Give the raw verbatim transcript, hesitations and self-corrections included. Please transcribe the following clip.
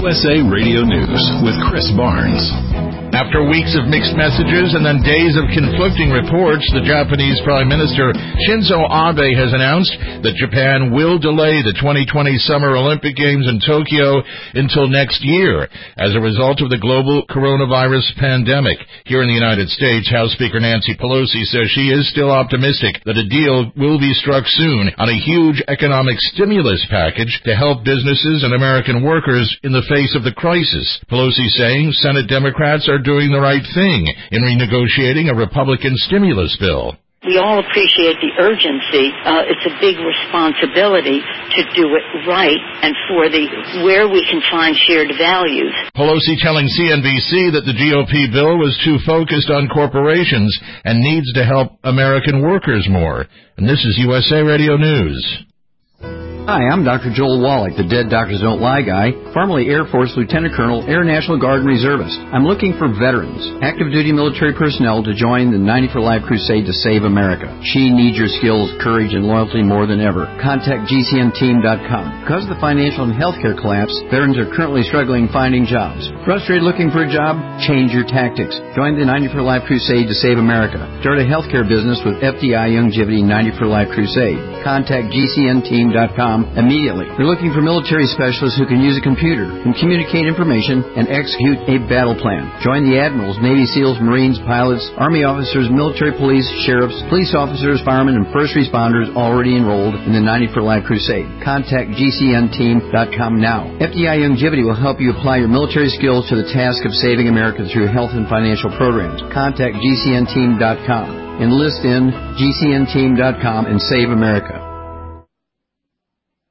U S A Radio News with Chris Barnes. After weeks of mixed messages and then days of conflicting reports, the Japanese Prime Minister Shinzo Abe has announced that Japan will delay the twenty twenty Summer Olympic Games in Tokyo until next year as a result of the global coronavirus pandemic. Here in the United States, House Speaker Nancy Pelosi says she is still optimistic that a deal will be struck soon on a huge economic stimulus package to help businesses and American workers in the face of the crisis. Pelosi saying Senate Democrats are doing the right thing in renegotiating a Republican stimulus bill. We all appreciate the urgency. Uh, it's a big responsibility to do it right and for the where we can find shared values. Pelosi telling C N B C that the G O P bill was too focused on corporations and needs to help American workers more. And this is U S A Radio News. Hi, I'm Doctor Joel Wallach, the Dead Doctors Don't Lie guy, formerly Air Force Lieutenant Colonel, Air National Guard and Reservist. I'm looking for veterans, active duty military personnel to join the ninety for Life crusade to save America. She needs your skills, courage, and loyalty more than ever. Contact G C N team dot com. Because of the financial and healthcare collapse, veterans are currently struggling finding jobs. Frustrated looking for a job? Change your tactics. Join the ninety for Life crusade to save America. Start a healthcare business with F D I Longevity ninety for Life crusade. Contact G C N team dot com immediately. We're looking for military specialists who can use a computer, can communicate information, and execute a battle plan. Join the admirals, Navy SEALs, Marines, pilots, Army officers, military police, sheriffs, police officers, firemen, and first responders already enrolled in the ninety for Life crusade. Contact G C N team dot com now. F D I Longevity will help you apply your military skills to the task of saving America through health and financial programs. Contact G C N team dot com. Enlist in G C N team dot com and save America.